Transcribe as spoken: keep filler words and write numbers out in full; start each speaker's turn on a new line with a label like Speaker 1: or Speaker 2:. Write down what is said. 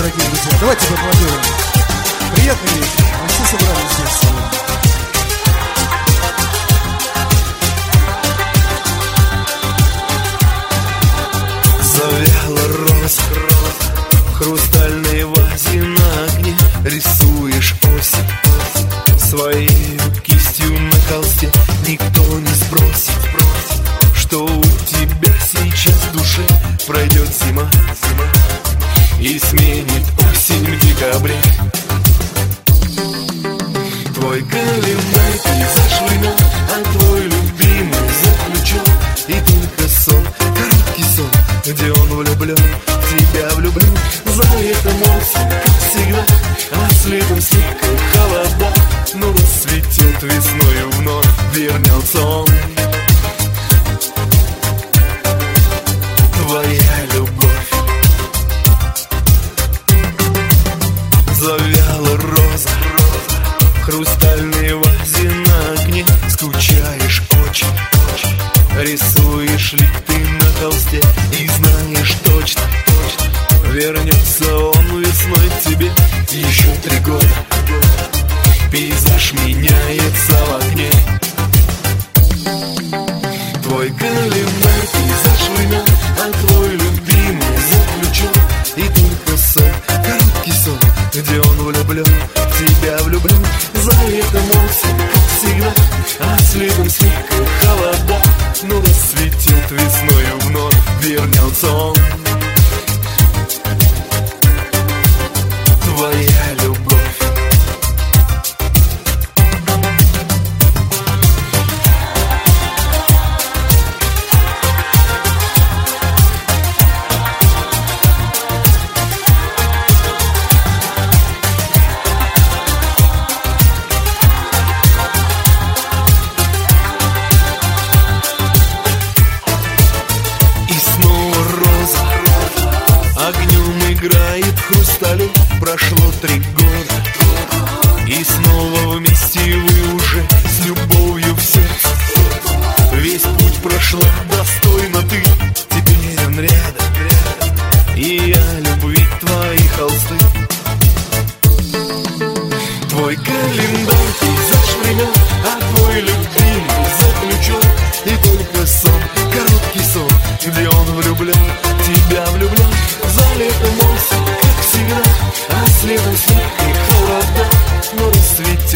Speaker 1: дорогие друзья. Давайте поаплодируем. Приятный вечер. Мы все собрались здесь сегодня.
Speaker 2: Завяла роза, роза, хрустальные вазе на огне. Рисуешь осень своей кистью на холсте. Никто не сбросит, что у тебя сейчас в душе. Пройдет зима, зима и сменит осень в декабре. Твой календарь пейзаж война, а твой любимый заключен. И только сон, короткий сон, где он влюблен, в тебя влюблен. За летом осень, как всегда, а следом снег и холода. Но расцветет весною вновь, вернется он. Твоя любовь. Завяла роза, роза, хрустальные вазе на огне. Скучаешь очень, очень. Рисуешь ли ты на холсте и знаешь точно, точно, вернется он весной к тебе. Еще три года пейзаж меняется в окне. Твой календарь пейзаж война, а твой любимый заключен. И только сон, короткий сон, где он влюблен, в тебя влюблен. За летом осень, как всегда, а следом снег и холода. Но расцветет весною вновь, вернется он. Твоя любовь. Огнем играет хрусталю. Прошло три года, и снова вместе вы уже с любовью в сердце. Весь путь прошла достойно ты, теперь он рядом, рядом. И я любви твои холсты. Твой календарь пейзаж времен, а твой любимый заключен. И только сон, короткий сон, где он влюблен, в тебя влюблен. За летом осень, как всегда, а следом снег и холода. Но расцветет